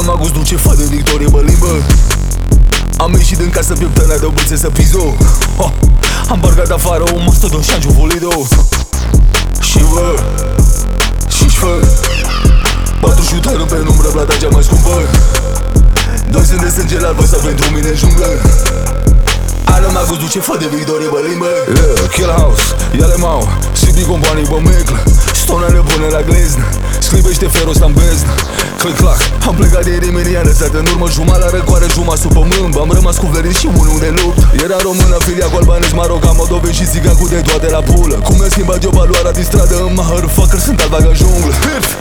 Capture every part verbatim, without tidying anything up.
numai gust duce, fă de victorie, bă limbă. Am ieșit din casă pieptănea de bățe să pizo. Am bărgat afară un mastodon și-am giuvolido. Și vă, și-și fă patru șutaruri pe numără, plata cea mai scumpă. Doi sunt de sânge la văsa pentru mine în junglă. Ana mai gust duce, fă de victorie, bă limbă. Yeah, kill house, ia le mau, slipi companii, bă meclă. Stonele pune la gleznă, sclipește ferul ăsta-n beznă. Clic-clac, am plecat de nimeni, i-a lăsat în urmă. Juma la răcoare, juma sub pământ. Am rămas cu vlerit și unul de lupt. Era română, filia cu albanez, marocan, moldoveni și țigan cu de toate la pulă. Cum mi-a schimbat eu valoarea din stradă în motherfucker, sunt albaga în junglă.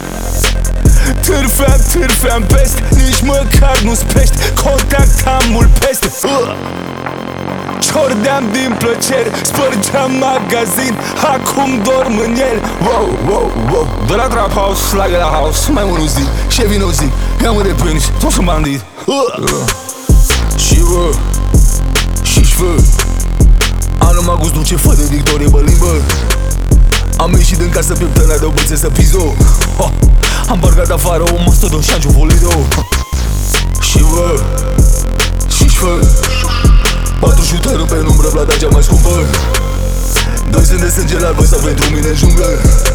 Târfeam, târfeam peste, nici măcar nu-ți pești. Contactam mult peste uh. Ciordeam din plăcere, spărgeam magazin, acum dorm în el. Wow, wow, wow. De la trap house, la la house, mai mult nu zic. Și vin o zi, ia-mă de prins, toți sunt bandit uh. uh. Și vă, și-și fă Ana mai gust duce, fă de victorie, bă limbă. Am ieșit din casă pieptănea de bățe să pizo. Am bărgat afară un mastodon și-am giuvolido. Și vă, și-și fă patru șutaruri pe numără, plata cea mai scumpă. Doi sunt de sânge la văsa pentru mine în junglă.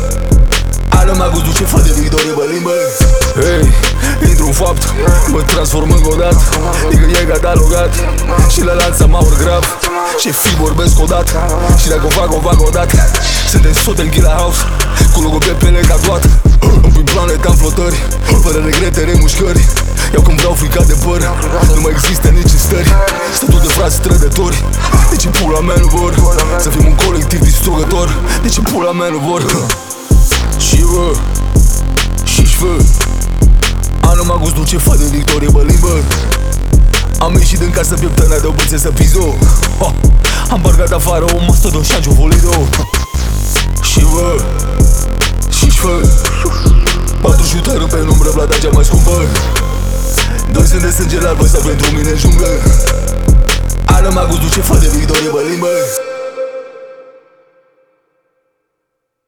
Ana mai gust duce, fă de victorie, bă limbă. Hey, intru în fapt, mă transform în godat. Adică e gata logat și la lanța mă urc grav. Șefii vorbesc odată și dacă o fac, o fac odată. Suntem sot în Gila House, cu logo pe pele tatuat. Îmi planeta în flotări, fără regrete, remușcări. Iau când vreau frica de păr, nu mai există nici în stări. Stătul de frați trădători, de ce pula mea nu vor să fim un colectiv distrugător? De ce pula mea nu vor? Și vă, și-și fă Ana mai gust duce, fă de victorie, bă limbă. Am ieșit din casă pieptănea de bățe să pizo. Am bărgat afară un mastodon și-am giuvolido. Și vă, și-și fă patru șutaruri pe numără, plata cea mai scumpă. Doi sunt de sânge la văsa pentru mine în junglă. Ana mai gust duce, fă de victorie, bă limbă.